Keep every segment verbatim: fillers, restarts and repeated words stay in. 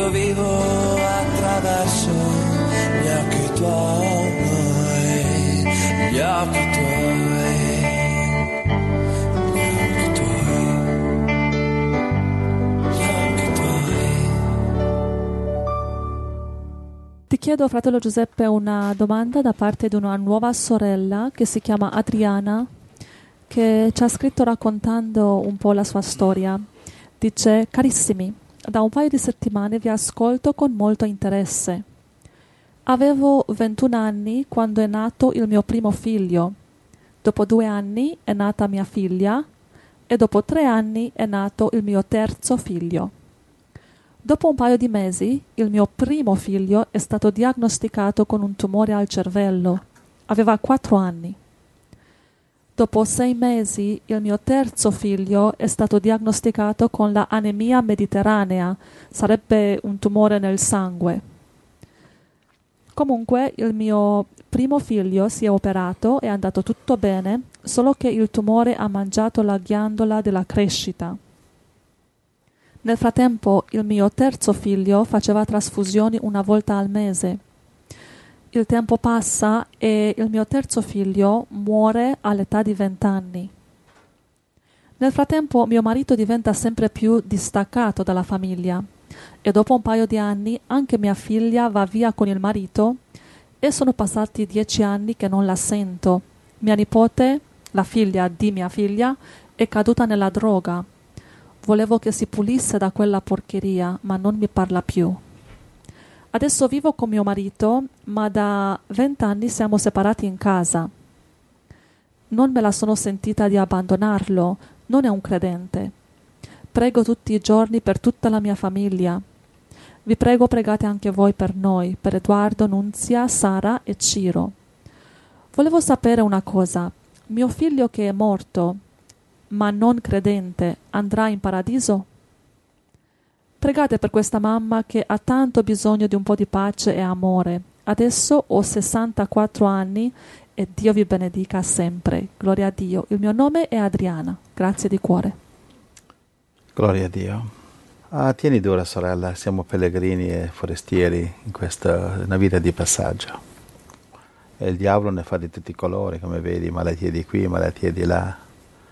io vivo attraverso gli occhi tuoi, gli occhi tuoi, gli occhi tuoi, gli occhi tuoi. Ti chiedo, fratello Giuseppe, una domanda da parte di una nuova sorella che si chiama Adriana, che ci ha scritto raccontando un po' la sua storia. Dice: carissimi, da un paio di settimane vi ascolto con molto interesse. Avevo ventuno anni quando è nato il mio primo figlio. Dopo due anni è nata mia figlia e dopo tre anni è nato il mio terzo figlio. Dopo un paio di mesi il mio primo figlio è stato diagnosticato con un tumore al cervello. Aveva quattro anni. Dopo sei mesi il mio terzo figlio è stato diagnosticato con la anemia mediterranea, sarebbe un tumore nel sangue. Comunque il mio primo figlio si è operato, è andato tutto bene, solo che il tumore ha mangiato la ghiandola della crescita. Nel frattempo il mio terzo figlio faceva trasfusioni una volta al mese. Il tempo passa e il mio terzo figlio muore all'età di vent'anni. Nel frattempo mio marito diventa sempre più distaccato dalla famiglia e dopo un paio di anni anche mia figlia va via con il marito e sono passati dieci anni che non la sento. Mia nipote, la figlia di mia figlia, è caduta nella droga. Volevo che si pulisse da quella porcheria, ma non mi parla più. Adesso vivo con mio marito, ma da vent'anni siamo separati in casa. Non me la sono sentita di abbandonarlo, non è un credente. Prego tutti i giorni per tutta la mia famiglia. Vi prego, pregate anche voi per noi, per Edoardo, Nunzia, Sara e Ciro. Volevo sapere una cosa. Mio figlio che è morto, ma non credente, andrà in paradiso? Pregate per questa mamma che ha tanto bisogno di un po' di pace e amore. Adesso ho sessantaquattro anni e Dio vi benedica sempre. Gloria a Dio. Il mio nome è Adriana. Grazie di cuore. Gloria a Dio. Ah, tieni dura, sorella, siamo pellegrini e forestieri in questa una vita di passaggio. E il diavolo ne fa di tutti i colori, come vedi, malattie di qui, malattie di là.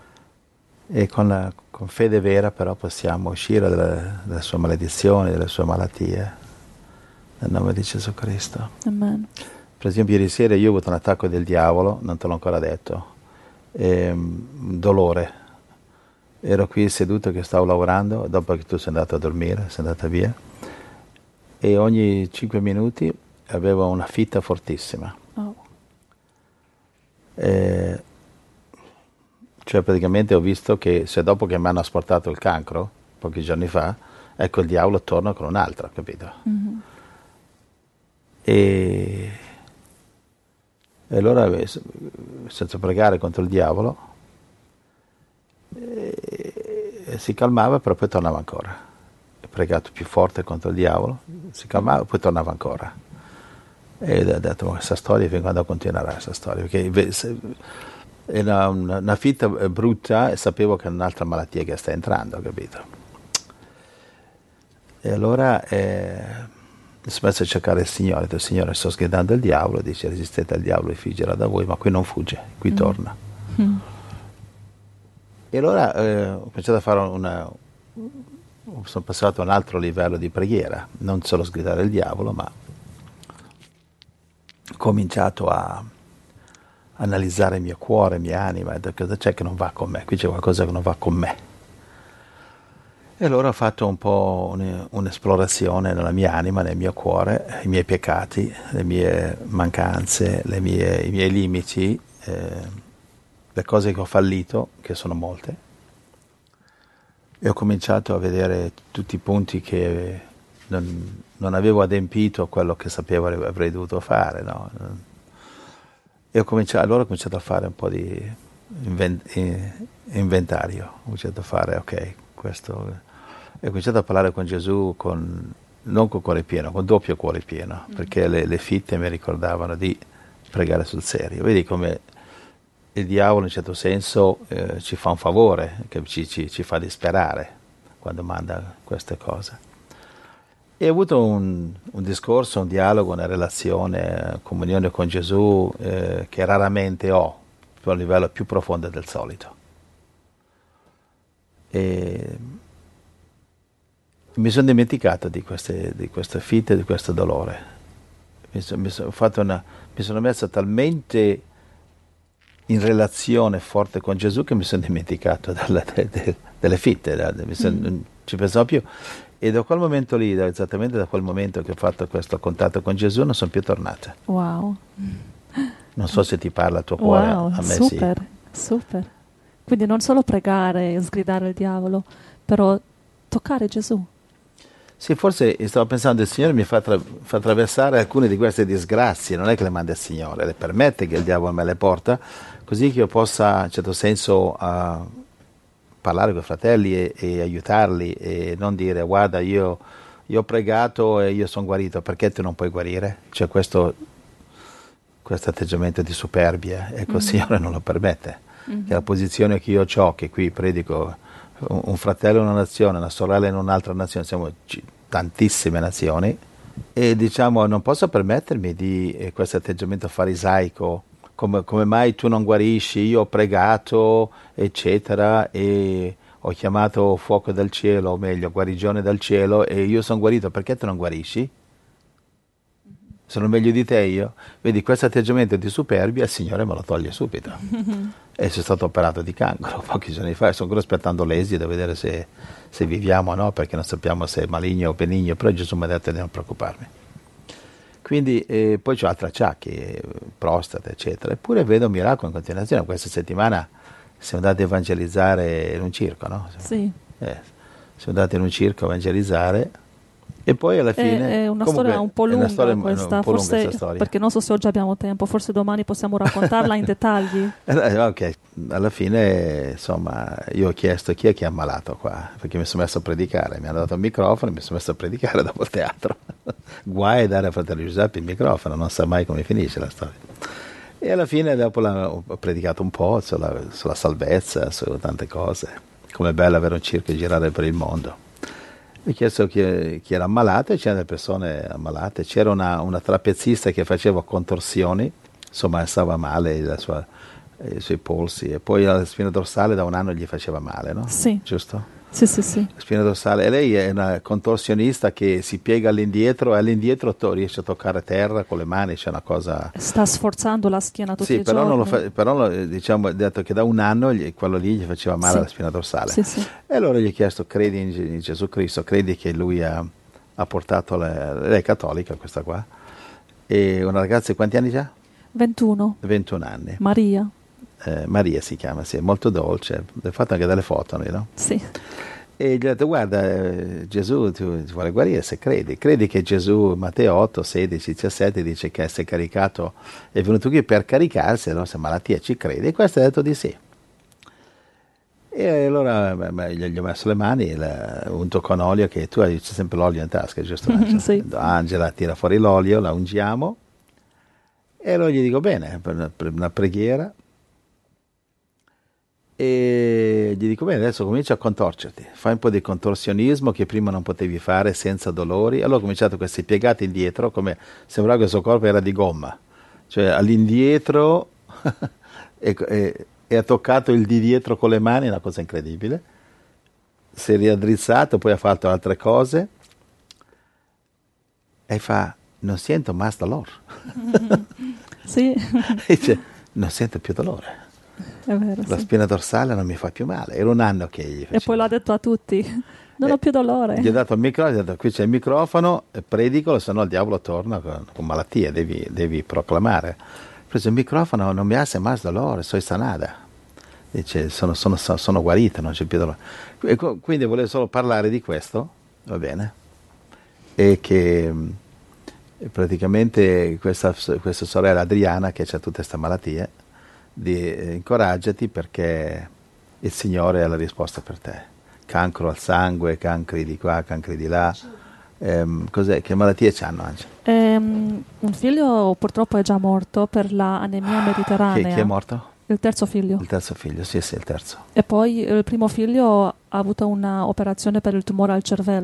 E con, la, con fede vera però possiamo uscire dalla, dalla sua maledizione, dalle sue malattie, nel nome di Gesù Cristo. Amen. Per esempio ieri sera io ho avuto un attacco del diavolo, non te l'ho ancora detto, e, dolore. Ero qui seduto che stavo lavorando, dopo che tu sei andato a dormire, sei andata via, e ogni cinque minuti avevo una fitta fortissima. Oh. E, Cioè praticamente ho visto che se dopo che mi hanno asportato il cancro, pochi giorni fa, ecco il diavolo torna con un'altra, capito? Mm-hmm. E, e allora, senza pregare contro il diavolo, e, e si calmava, però poi tornava ancora. Ho pregato più forte contro il diavolo, si calmava, poi tornava ancora. E ho detto, questa storia, fin quando continuerà questa storia? Perché se, era una, una fitta brutta e sapevo che è un'altra malattia che sta entrando, capito? E allora eh, mi sono messo a cercare il Signore, ho detto, Signore, sto sgridando il diavolo, dice, resistete al diavolo e fuggerà da voi, ma qui non fugge, qui mm. torna. Mm. E allora eh, ho cominciato a fare una, sono passato a un altro livello di preghiera, non solo sgridare il diavolo, ma ho cominciato a analizzare il mio cuore, la mia anima, cosa c'è che non va con me, qui c'è qualcosa che non va con me. E allora ho fatto un po' un, un'esplorazione nella mia anima, nel mio cuore, i miei peccati, le mie mancanze, le mie, i miei limiti, eh, le cose che ho fallito, che sono molte. E ho cominciato a vedere tutti i punti che non, non avevo adempito a quello che sapevo avrei dovuto fare, no? E ho cominciato, allora ho cominciato a fare un po' di invent, inventario, ho cominciato a fare, ok, questo, e ho cominciato a parlare con Gesù con, non con cuore pieno, con doppio cuore pieno, mm. perché le, le fitte mi ricordavano di pregare sul serio. Vedi come il diavolo in un certo senso eh, ci fa un favore, che ci, ci, ci fa disperare quando manda queste cose. E ho avuto un, un discorso, un dialogo, una relazione, comunione con Gesù eh, che raramente ho, a un livello più profondo del solito. E mi sono dimenticato di queste, di queste fitte, di questo dolore. Mi, so, mi, so, fatto una, mi sono messo talmente in relazione forte con Gesù che mi sono dimenticato della, de, de, delle fitte, da, de, mi son, mm. non ci pensavo più. E da quel momento lì, da, esattamente da quel momento che ho fatto questo contatto con Gesù, non sono più tornata. Wow. Non so se ti parla il tuo cuore, wow, a me super, sì. super. Quindi non solo pregare e sgridare il diavolo, però toccare Gesù. Sì, forse stavo pensando, il Signore mi fa, tra, fa attraversare alcune di queste disgrazie, non è che le manda il Signore, le permette che il diavolo me le porta, così che io possa, in certo senso, uh, parlare con i fratelli e, e aiutarli e non dire guarda io, io ho pregato e io sono guarito, perché tu non puoi guarire? C'è questo, questo atteggiamento di superbia, ecco, mm-hmm. il Signore non lo permette. Mm-hmm. Che la posizione che io ho, che qui predico, un, un fratello in una nazione, una sorella in un'altra nazione, siamo c- tantissime nazioni, e diciamo non posso permettermi di eh, questo atteggiamento farisaico. Come, come mai tu non guarisci? Io ho pregato, eccetera, e ho chiamato fuoco dal cielo, o meglio, guarigione dal cielo, e io sono guarito, perché tu non guarisci? Sono meglio di te io? Vedi, questo atteggiamento di superbia il Signore me lo toglie subito. E sono stato operato di cancro pochi giorni fa, e sto ancora aspettando l'esito, da vedere se, se viviamo o no, perché non sappiamo se è maligno o benigno, però Gesù mi ha detto di non preoccuparmi. Quindi eh, poi c'ho altri acciacchi, prostata, eccetera. Eppure vedo un miracolo in continuazione. Questa settimana siamo andati a evangelizzare in un circo, no? Sì. Eh, siamo andati in un circo a evangelizzare e poi alla fine... È, è una storia un po' lunga storia, questa, un po' forse, lunga storia. perché non so se oggi abbiamo tempo, forse domani possiamo raccontarla in dettagli. Eh, ok, alla fine insomma io ho chiesto chi è che è ammalato qua, perché mi sono messo a predicare, mi hanno dato il microfono e mi sono messo a predicare dopo il teatro. Guai a dare a fratello Giuseppe il microfono, non sa mai come finisce la storia. E alla fine dopo la, ho predicato un po' sulla, sulla salvezza, su tante cose, com'è bello avere un circo e girare per il mondo. Mi ho chiesto chi, chi era ammalato e c'erano delle persone ammalate. C'era una, una trapezzista che faceva contorsioni, insomma stava male la sua, i suoi polsi, e poi la spina dorsale da un anno gli faceva male, no? Sì. Giusto? Sì, sì, sì. La spina dorsale, e lei è una contorsionista che si piega all'indietro e all'indietro to- riesce a toccare terra con le mani, c'è una cosa... Sta sforzando la schiena tutti sì, i però giorni. non lo fa, però lo, diciamo, ha detto che da un anno gli, quello lì gli faceva male sì. alla spina dorsale. Sì, sì. E allora gli ho chiesto, credi in, in Gesù Cristo, credi che lui ha, ha portato, le, lei è cattolica questa qua, e una ragazza di quanti anni già? ventuno. ventuno anni. Maria. Eh, Maria si chiama, sì, è molto dolce, hai fatto anche delle foto, no? Sì. E gli ho detto, guarda, eh, Gesù ti, ti vuole guarire se credi. Credi che Gesù, Matteo otto, sedici, diciassette, dice che si è caricato, è venuto qui per caricarsi, allora se malattia ci credi. E questo ha detto di sì. E allora beh, gli ho messo le mani, la, unto con olio, che tu hai c'è sempre l'olio in tasca, giusto? Angela? Sì. Angela tira fuori l'olio, la ungiamo, e allora gli dico, bene, per una, per una preghiera, e gli dico, bene, adesso comincia a contorcerti, fai un po' di contorsionismo che prima non potevi fare senza dolori. Allora ho cominciato questi piegati indietro, come sembrava che il suo corpo era di gomma, cioè all'indietro e, e, e ha toccato il di dietro con le mani, una cosa incredibile. Si è riaddrizzato, poi ha fatto altre cose e fa, non sento más dolore. Sì. Dice, non sento più dolore. È vero, La sì. spina dorsale non mi fa più male, era un anno che gli faceva. E poi l'ha detto a tutti, non eh, ho più dolore. Gli ho dato il microfono, gli ho detto, qui c'è il microfono, predicolo, se no il diavolo torna con, con malattie, devi, devi proclamare. Ho preso il microfono, non mi hace más dolore, soy sanada. Dice, sono, sono, sono guarita, non c'è più dolore. E quindi volevo solo parlare di questo, va bene, e che praticamente questa, questa sorella Adriana, che ha tutte queste malattie, di, eh, incoraggiati, perché il Signore ha la risposta per te. Cancro al sangue, cancri di qua, cancri di là. Ehm, cos'è? Che malattie c'hanno, Angela? Ehm, un figlio purtroppo è già morto per la anemia mediterranea. Chi, chi è morto? Il terzo figlio. Il terzo figlio, sì, sì, il terzo. E poi il primo figlio ha avuto una operazione per il tumore al cervello,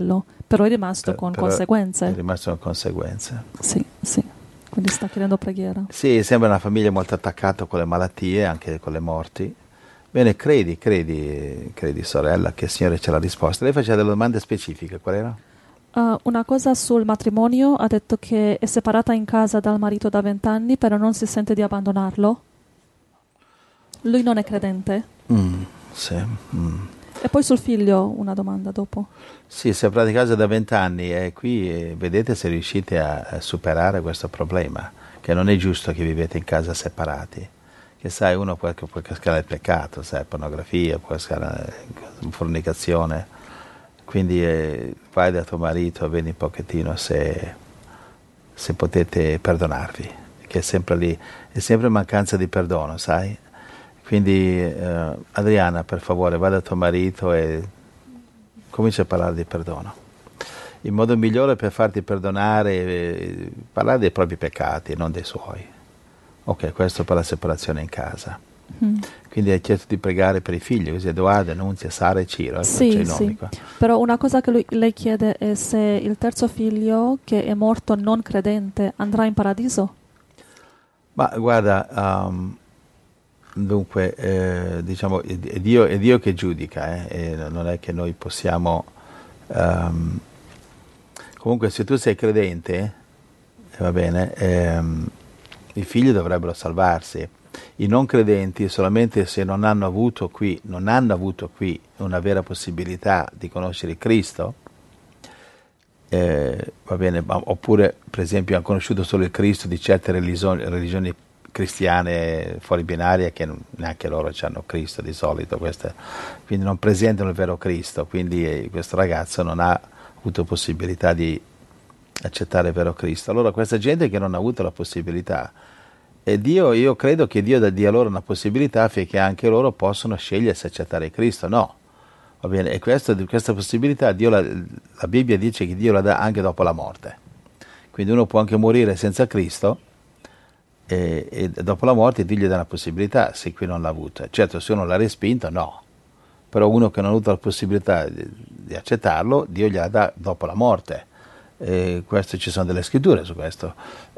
Però è rimasto Per- con però conseguenze. È rimasto con conseguenze. Sì, sì. Quindi sta chiedendo preghiera. Sì, sembra una famiglia molto attaccata con le malattie, anche con le morti. Bene, credi, credi, credi sorella, che il Signore c'è la risposta. Lei faceva delle domande specifiche, qual era? Uh, una cosa sul matrimonio, ha detto che è separata in casa dal marito da vent'anni, però non si sente di abbandonarlo. Lui non è credente. Mm, sì. mm. E poi sul figlio una domanda dopo. Sì, separati in casa da vent'anni e qui eh, vedete se riuscite a, a superare questo problema, che non è giusto che vivete in casa separati. Che sai, uno può, può cascare il peccato, sai, pornografia, può cascare eh, fornicazione. Quindi eh, vai da tuo marito, vedi un pochettino se, se potete perdonarvi, che è sempre lì, è sempre mancanza di perdono, sai? Quindi eh, Adriana, per favore, va da tuo marito e comincia a parlare di perdono. Il modo migliore per farti perdonare è parlare dei propri peccati, non dei suoi. Ok, questo per la separazione in casa. Mm. Quindi hai chiesto di pregare per i figli, così Edoardo, Nunzia, Sara e Ciro. Eh, c'è Sì, i nomi sì. qua. Però una cosa che lui- lei chiede è se il terzo figlio, che è morto non credente, andrà in paradiso? Ma guarda, um, dunque, eh, diciamo, è è Dio, è Dio che giudica, eh, e non è che noi possiamo... um, comunque, se tu sei credente, eh, va bene, ehm, i figli dovrebbero salvarsi. I non credenti, solamente se non hanno avuto qui, non hanno avuto qui una vera possibilità di conoscere Cristo, eh, va bene, ma- oppure per esempio hanno conosciuto solo il Cristo di certe religioni, religioni cristiane fuori binarie che non- neanche loro hanno Cristo di solito, queste, quindi non presentano il vero Cristo, quindi eh, questo ragazzo non ha avuto possibilità di accettare il vero Cristo. Allora questa gente che non ha avuto la possibilità, e Dio, io credo che Dio dia loro una possibilità affinché anche loro possano scegliere se accettare Cristo o no. Va bene? E questo, questa possibilità Dio la, la Bibbia dice che Dio la dà anche dopo la morte. Quindi uno può anche morire senza Cristo e, e dopo la morte Dio gli dà una possibilità, se qui non l'ha avuta. Certo, se uno l'ha respinto, no. Però uno che non ha avuto la possibilità di, di accettarlo, Dio gliela dà dopo la morte. E questo, ci sono delle scritture su questo.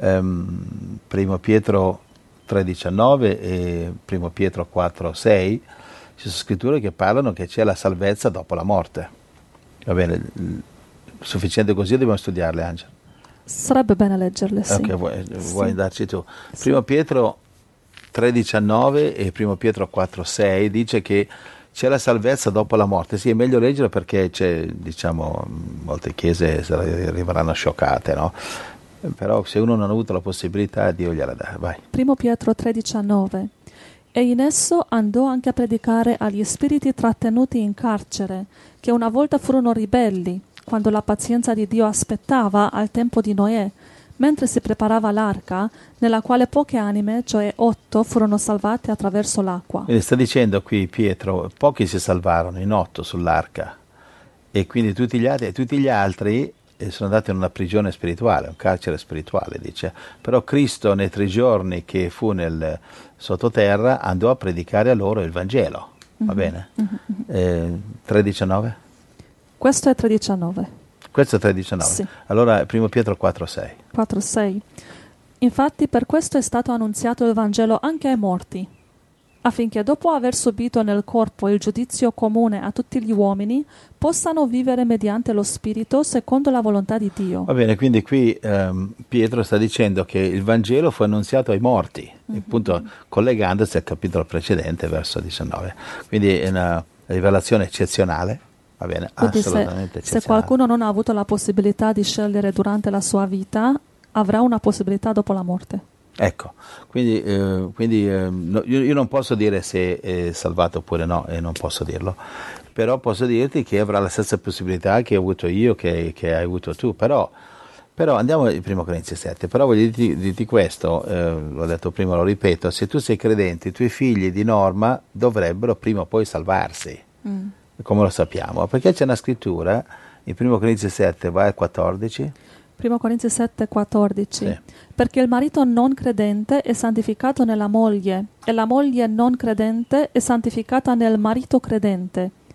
Ehm, Primo Pietro tre diciannove e Primo Pietro quattro sei, ci sono scritture che parlano che c'è la salvezza dopo la morte. Va bene, sufficiente così, dobbiamo studiarle, Angela. Sarebbe bene leggerle, sì. Ok, vuoi, Sì. vuoi darci tu? Primo Pietro tre diciannove e Primo Pietro quattro sei dice che c'è la salvezza dopo la morte. Sì, è meglio leggerlo perché c'è, diciamo, molte chiese arriveranno scioccate, no? Però se uno non ha avuto la possibilità, Dio gliela dà. Vai. Primo Pietro tre diciannove. E in esso andò anche a predicare agli spiriti trattenuti in carcere, che una volta furono ribelli, quando la pazienza di Dio aspettava al tempo di Noè, mentre si preparava l'arca, nella quale poche anime, cioè otto, furono salvate attraverso l'acqua. Quindi sta dicendo qui Pietro, pochi si salvarono, in otto sull'arca, e quindi tutti gli altri, tutti gli altri eh, sono andati in una prigione spirituale, un carcere spirituale, dice. Però Cristo nei tre giorni che fu nel sottoterra andò a predicare a loro il Vangelo, va bene? Eh, tre diciannove? Questo è tre diciannove. Questo è tre diciannove. Sì. Allora Primo Pietro quattro sei. quattro sei. Infatti per questo è stato annunziato il Vangelo anche ai morti, affinché dopo aver subito nel corpo il giudizio comune a tutti gli uomini, possano vivere mediante lo Spirito secondo la volontà di Dio. Va bene, quindi qui ehm, Pietro sta dicendo che il Vangelo fu annunziato ai morti, Mm-hmm. appunto collegandosi al capitolo precedente, verso diciannove. Quindi è una rivelazione eccezionale, va bene, Quindi assolutamente se, se eccezionale. qualcuno non ha avuto la possibilità di scegliere durante la sua vita, avrà una possibilità dopo la morte. Ecco, quindi, eh, quindi eh, no, io, io non posso dire se è salvato oppure no, e non posso dirlo, però posso dirti che avrà la stessa possibilità che ho avuto io, che, che hai avuto tu, però, però andiamo in primo Corinzi sette, però voglio dirti, dirti questo, eh, l'ho detto prima, lo ripeto, se tu sei credente, i tuoi figli di norma dovrebbero prima o poi salvarsi, Mm. come lo sappiamo, perché c'è una scrittura, in primo Corinzi sette, vai al quattordici, Primo Corinzi sette quattordici. Sì. Perché il marito non credente è santificato nella moglie, e la moglie non credente è santificata nel marito credente.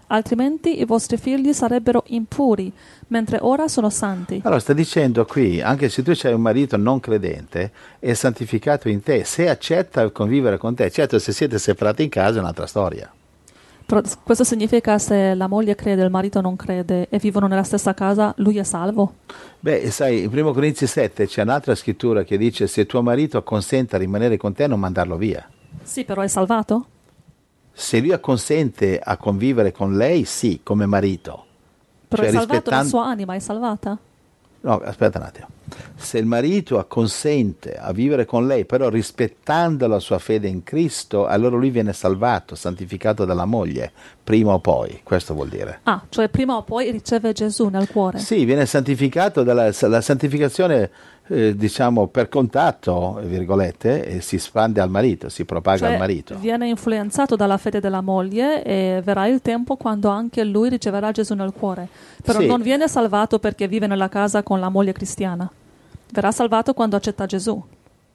altrimenti i vostri figli sarebbero impuri, mentre ora sono santi. Allora sta dicendo qui, anche se tu hai un marito non credente, è santificato in te, se accetta convivere con te, certo se siete separati in casa è un'altra storia. Però questo significa se la moglie crede e il marito non crede e vivono nella stessa casa, lui è salvo? Beh, sai, in primo Corinzi sette c'è un'altra scrittura che dice se tuo marito acconsente a rimanere con te non mandarlo via. Sì, però è salvato? Se lui acconsente a convivere con lei, sì, come marito. Però Cioè, è salvato, rispettan- la sua anima è salvata? No, aspetta un attimo. Se il marito acconsente a vivere con lei, però rispettando la sua fede in Cristo, allora lui viene salvato, santificato dalla moglie, prima o poi, questo vuol dire. Ah, cioè prima o poi riceve Gesù nel cuore. Sì, viene santificato dalla la santificazione, eh, diciamo, per contatto, virgolette, e si spande al marito, si propaga Cioè al marito. viene influenzato dalla fede della moglie e verrà il tempo quando anche lui riceverà Gesù nel cuore. Però Sì. non viene salvato perché vive nella casa con la moglie cristiana. Verrà salvato quando accetta Gesù.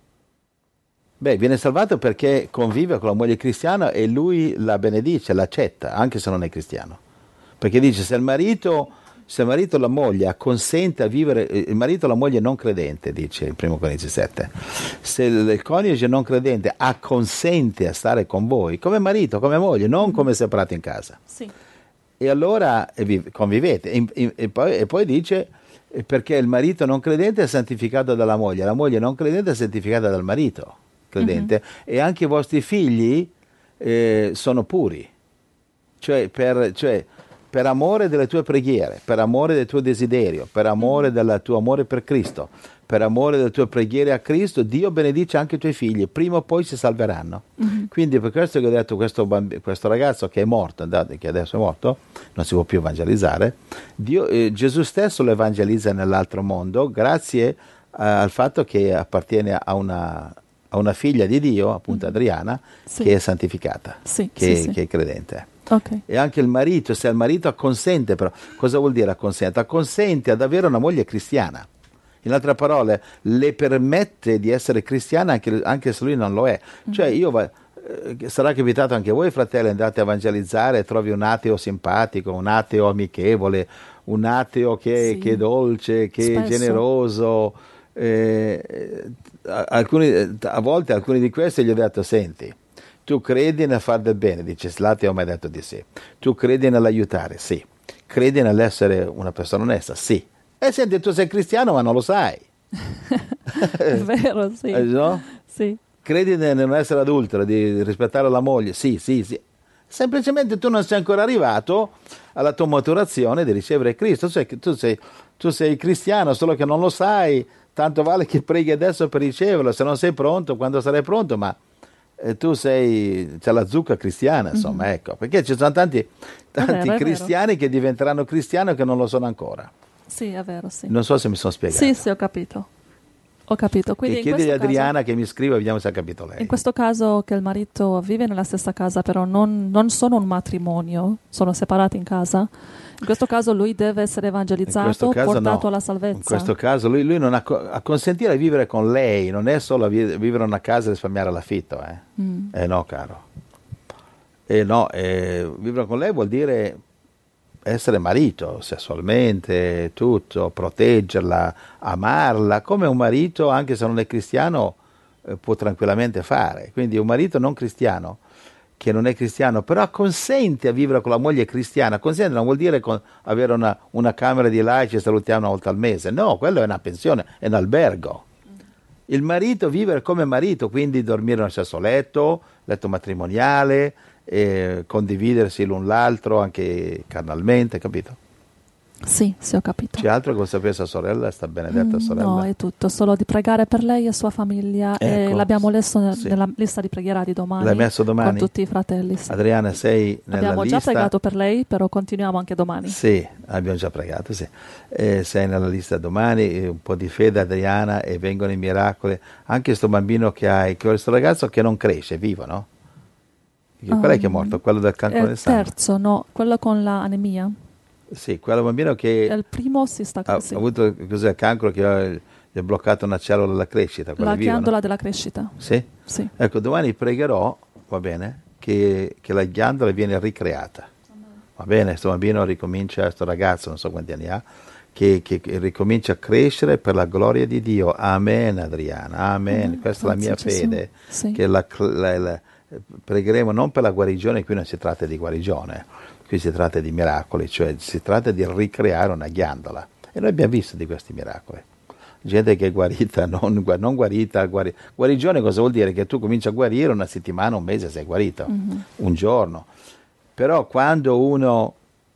Beh, viene salvato perché convive con la moglie cristiana e lui la benedice, l'accetta, anche se non è cristiano. Perché dice, se il marito, se il marito o la moglie acconsente a vivere, il marito o la moglie non credente, dice in primo Corinzi sette, se il, il coniuge non credente acconsente a stare con voi, come marito, come moglie, non come separati in casa. Sì. E allora e vi, convivete. E, e, e, poi, e poi dice, eh, perché il marito non credente è santificato dalla moglie, la moglie non credente è santificata dal marito credente, mm-hmm. e anche i vostri figli eh, sono puri, cioè per, cioè per amore delle tue preghiere, per amore del tuo desiderio, per amore del tuo amore per Cristo, per amore delle tue preghiere a Cristo, Dio benedice anche i tuoi figli, prima o poi si salveranno. Mm-hmm. Quindi per questo che ho detto, questo, bamb- questo ragazzo che è morto, andate, che adesso è morto, non si può più evangelizzare, Dio, eh, Gesù stesso lo evangelizza nell'altro mondo grazie eh, al fatto che appartiene a una... a una figlia di Dio, appunto mm-hmm. Adriana, sì. che è santificata, sì, che, sì, sì. che è credente. Okay. E anche il marito, se il marito acconsente, però, cosa vuol dire acconsente? Acconsente ad avere una moglie cristiana. In altre parole, le permette di essere cristiana anche, anche se lui non lo è. Mm-hmm. Cioè, io va, eh, sarà capitato anche a voi, fratelli, andate a evangelizzare, trovi un ateo simpatico, un ateo amichevole, un ateo che, sì. che è dolce, che Spesso. è generoso. Eh, alcuni, a volte alcuni di questi gli ho detto, senti, tu credi nel far del bene, dice l'ateo mi ha detto di sì, tu credi nell'aiutare, sì, credi nell'essere una persona onesta, sì, e senti, tu sei cristiano ma non lo sai. È vero, sì. Eh, no? Sì. Credi nel non essere adultero, di rispettare la moglie, sì, sì, sì, semplicemente tu non sei ancora arrivato alla tua maturazione di ricevere Cristo, cioè, tu sei, tu sei cristiano solo che non lo sai. Tanto vale che preghi adesso per riceverlo, se non sei pronto, quando sarai pronto, ma eh, tu sei, c'è la zucca cristiana, insomma, mm-hmm. ecco, perché ci sono tanti, tanti è vero, cristiani che diventeranno cristiani che non lo sono ancora. Sì, è vero, sì. Non so se mi sono spiegato. Sì, sì, ho capito. Ho capito. Quindi e in chiedi a Adriana caso, che mi scriva e vediamo se ha capito lei. In questo caso che il marito vive nella stessa casa, però non, non sono un matrimonio, sono separati in casa. In questo caso lui deve essere evangelizzato, portato no. alla salvezza. In questo caso lui, lui non ha a consentire di vivere con lei, non è solo a vivere in una casa e risparmiare l'affitto. Eh, mm. eh no, caro. Eh no, eh, vivere con lei vuol dire essere marito, sessualmente, tutto, proteggerla, amarla, come un marito, anche se non è cristiano, eh, può tranquillamente fare. Quindi un marito non cristiano, che non è cristiano, però consente a vivere con la moglie cristiana. Consente non vuol dire con, avere una, una camera di laici e salutiamo una volta al mese. No, quello è una pensione, è un albergo. Il marito vivere come marito, quindi dormire nello stesso letto, letto matrimoniale, e condividersi l'un l'altro anche carnalmente, capito? Sì, sì, ho capito. C'è altro che vuol sapere sua sorella, sta benedetta mm, sorella? No, è tutto, solo di pregare per lei e sua famiglia, ecco, e l'abbiamo messo nel, sì. nella lista di preghiera di domani. L'hai messo domani? Con tutti i fratelli, sì. Adriana, sei nella abbiamo lista? già pregato per lei, però continuiamo anche domani. Sì, abbiamo già pregato, sì. Eh, sei nella lista domani, un po' di fede Adriana e vengono i miracoli. Anche questo bambino che hai, questo ragazzo che non cresce, è vivo, no? Qual è um, che è morto? Quello del cancro del sangue? Il terzo, no, quello con l'anemia. Sì, quello bambino che il primo si sta ha, sì. ha avuto cos'è, cancro che ha, gli ha bloccato una cellula della crescita. La vivo, ghiandola no? della crescita. Sì? Sì. Ecco, domani pregherò, va bene, che, che la ghiandola viene ricreata. va bene, questo bambino ricomincia, questo ragazzo, non so quanti anni ha, che, che, che ricomincia a crescere per la gloria di Dio. Amen, Adriana, amen. Mm, Questa è la mia grazie, Gesù. fede, Sì. che la, la, la, pregheremo non per la guarigione, qui non si tratta di guarigione, qui si tratta di miracoli, cioè si tratta di ricreare una ghiandola. E noi abbiamo visto di questi miracoli. Gente che è guarita, non, non guarita, guari... guarigione cosa vuol dire? Che tu cominci a guarire una settimana, un mese sei guarito, mm-hmm. un giorno. Però quando uno,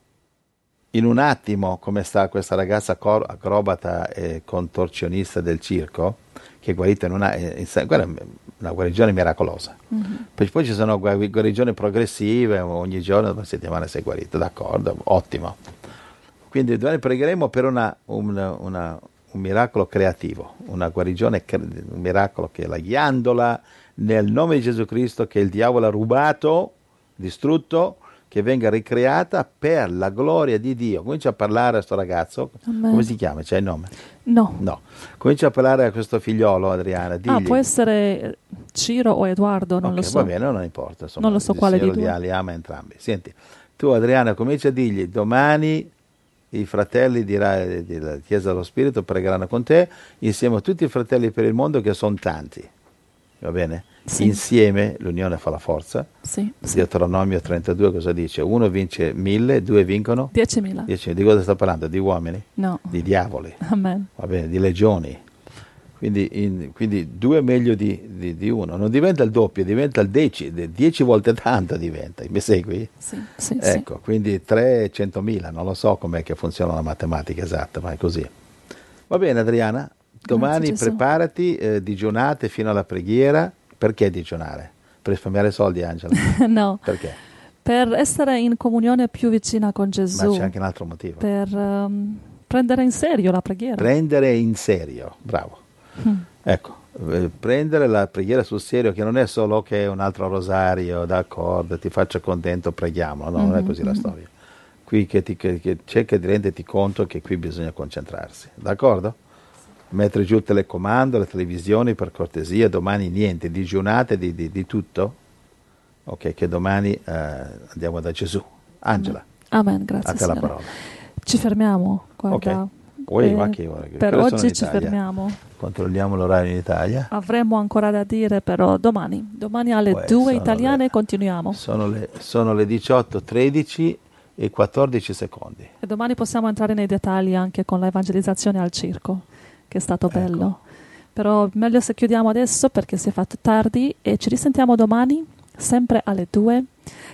in un attimo, come sta questa ragazza cor- acrobata e contorsionista del circo, che è guarita in una, in, in, una guarigione miracolosa. Mm-hmm. Poi, poi ci sono guarigioni progressive, ogni giorno, una settimana sei guarito, d'accordo, ottimo. Quindi domani pregheremo per una, una, una, un miracolo creativo, una guarigione, un miracolo che è la ghiandola, nel nome di Gesù Cristo, che il diavolo ha rubato, distrutto, che venga ricreata per la gloria di Dio. Comincia a parlare a questo ragazzo. Amen. Come si chiama? C'è il nome? No. No. Comincia a parlare a questo figliolo, Adriana. Digli. Ah, può essere Ciro o Edoardo, non okay, lo so. Va bene, non importa. Insomma, non lo so quale di li, due. li ama entrambi. Senti, tu Adriana comincia a dirgli, domani i fratelli della Chiesa dello Spirito pregheranno con te, insieme a tutti i fratelli per il mondo, che sono tanti. Va bene? Sì. Insieme l'unione fa la forza. Sì, sì. Deuteronomio trentadue cosa dice? Uno vince mille, due vincono? Diecimila. Dieci. Di cosa sta parlando? Di uomini? No. Di diavoli. Amen. Va bene, di legioni. Quindi, in, quindi due è meglio di, di, di uno. Non diventa il doppio, diventa il dieci, dieci volte tanto diventa. Mi segui? Sì, sì, ecco, sì. Quindi tre centomila, non lo so com'è che funziona la matematica esatta, ma è così. Va bene Adriana, domani Grazie, preparati, eh, digiunate fino alla preghiera. Perché digiunare? Per risparmiare soldi, Angela? No. Perché? Per essere in comunione più vicina con Gesù. Ma c'è anche un altro motivo. Per um, prendere in serio la preghiera. Prendere in serio, bravo. Mm. Ecco, eh, prendere la preghiera sul serio, che non è solo che un altro rosario, d'accordo, ti faccio contento, preghiamo. No, mm-hmm. non è così la storia. Qui che, ti, che, che cerca di renderti conto che qui bisogna concentrarsi, d'accordo? Mettere giù il telecomando, le televisioni per cortesia, domani niente, digiunate di, di, di tutto, ok, che domani eh, andiamo da Gesù. Angela, amen, grazie a te la Signore. parola. Ci fermiamo, guarda. Okay. Eh, ma che, che per oggi ci fermiamo. Controlliamo l'orario in Italia. Avremo ancora da dire, però domani, domani alle Poi due italiane le, continuiamo. Sono le, sono le diciotto tredici e quattordici secondi. E domani possiamo entrare nei dettagli anche con l'evangelizzazione al circo, che è stato bello. Ecco. Però meglio se chiudiamo adesso perché si è fatto tardi e ci risentiamo domani, sempre alle due.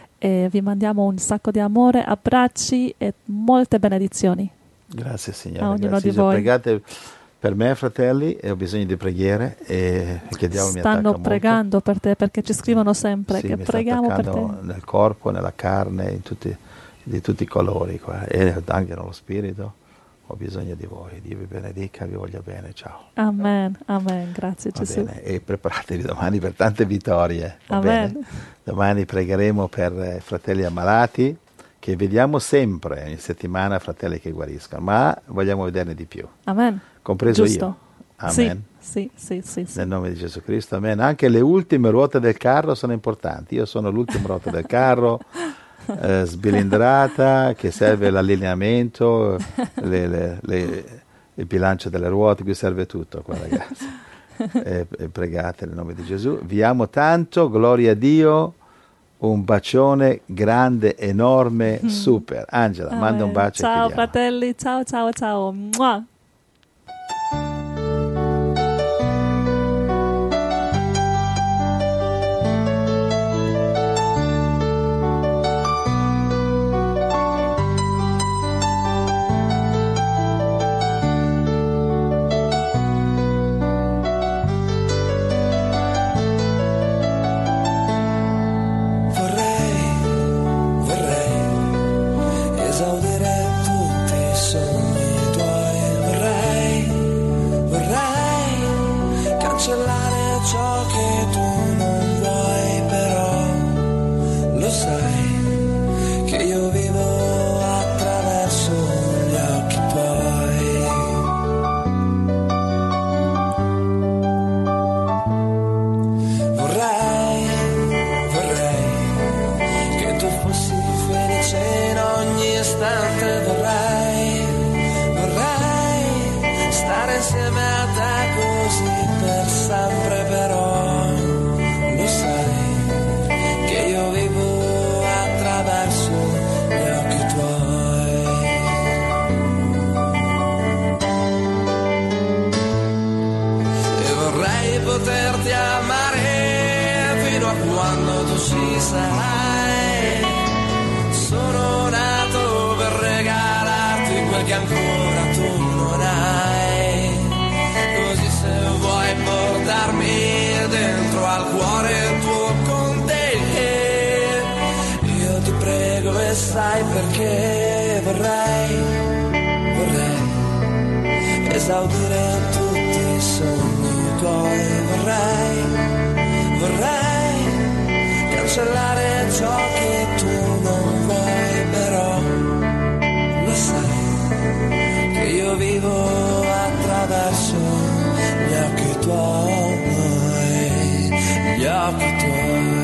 E vi mandiamo un sacco di amore, abbracci e molte benedizioni. Grazie Signore. A ognuno Grazie. di voi. Pregate per me, fratelli, e ho bisogno di preghiere e che Dio mi attacca Stanno pregando molto. Per te perché ci scrivono sempre sì, che mi preghiamo per te. Nel corpo, nella carne, in tutti, di tutti i colori qua, e anche nello spirito. Ho bisogno di voi, Dio vi benedica, vi voglio bene, ciao. Amen, amen, grazie va Gesù. Bene. E preparatevi domani per tante vittorie. Va amen. Bene? Domani pregheremo per eh, fratelli ammalati, che vediamo sempre ogni settimana, fratelli che guariscono, ma vogliamo vederne di più. Amen. Compreso Giusto. io. Amen. Sì, sì, sì, sì. Nel nome di Gesù Cristo, amen. Anche le ultime ruote del carro sono importanti. Io sono l'ultima ruota del carro. Eh, sbilindrata, che serve l'allineamento, le, le, le, il bilancio delle ruote, qui serve tutto qua, ragazzi. E, e pregate nel nome di Gesù. Vi amo tanto, gloria a Dio, un bacione grande, enorme, mm. super. Angela, Amen. Manda un bacio. Ciao fratelli, ciao ciao ciao. Mua. Vorrei che tu fossi felice in ogni istante vorrei, vorrei stare insieme a te così per sempre, però lo sai che io vivo attraverso gli occhi tuoi. E vorrei poterti amare fino a quando tu ci sarai. Sono nato per regalarti quel che ancora tu non hai. Così se vuoi portarmi dentro al cuore tuo con te, io ti prego e sai perché vorrei, vorrei esaudire tutti i sogni tuoi. Vorrei, vorrei cancellare ciò che tu non vuoi, però lo sai che io vivo attraverso gli occhi tuoi, gli occhi tuoi.